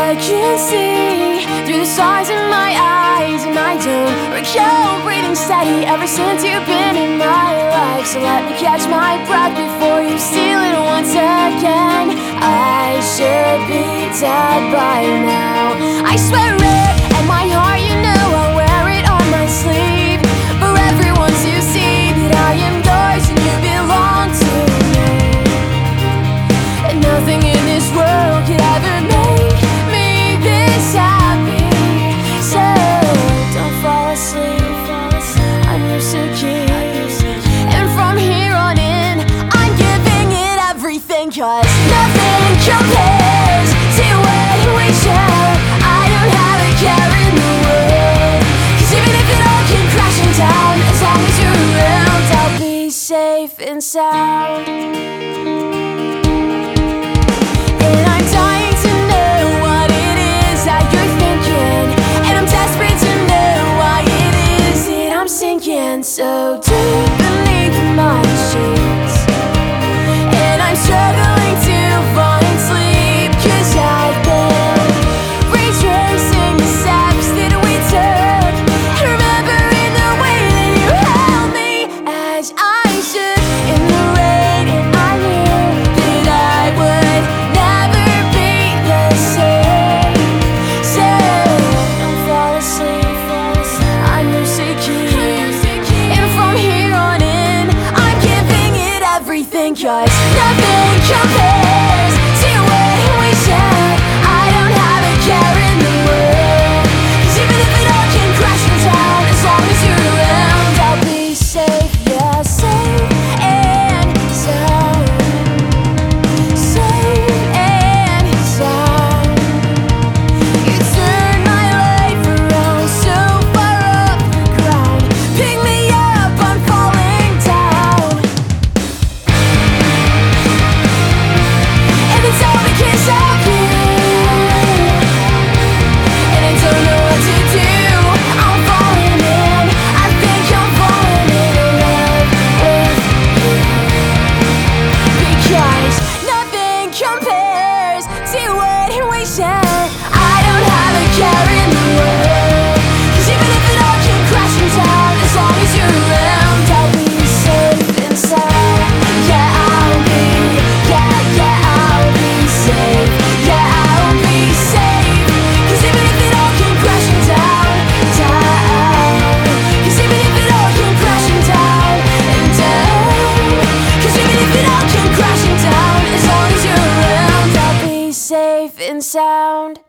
I can see through the stars in my eyes, and I don't recall breathing steady ever since you've been in my life. So let me catch my breath before you steal it once again. I should be dead by now, I swear it, and my heart, you know I'll wear it on my sleeve for everyone to see that I am yours and you belong to me. And nothing in this world could ever make me this happy. So don't fall asleep, I'm your Suki. And from here on in, I'm giving it everything, 'cause nothing compares to what we share. I don't have a care in the world, 'cause even if it all came crashing down, as long as you're around, I'll be safe and sound. And I'm dying to know what it is that you're thinking, and I'm desperate to know why it is that I'm sinking so deep beneath my sheets. And I'm struggling to find sleep, 'cause I've been retracing the steps that we took, and remembering the way that you held me as I shook in the rain. And I knew that I would never be the same. So don't fall asleep, I'm your Suki. And from here on in, I'm giving it everything, 'cause nothing compares to what we share. I don't have a care in the world, 'cause even if it all came crashing down, as long as you're around, I'll be safe, yeah, safe and sound. Safe and sound. You turn my life around so far off the ground. Pick me up, I'm falling down. And it's all because of you, and I don't know what to do. I'm falling in, I think I'm falling in love with you, because nothing compares to what we share. I don't have a care in the world, 'cause even if it all came crashing down, as long as you're around, I'll be safe and sound. Yeah, I'll be, yeah, I'll be safe. Yeah, I'll be safe, 'cause even if it all came crashing down, down. 'Cause even if it all came crashing down and down. 'Cause even if it all came crashing down, as long as you're around, I'll be safe and sound.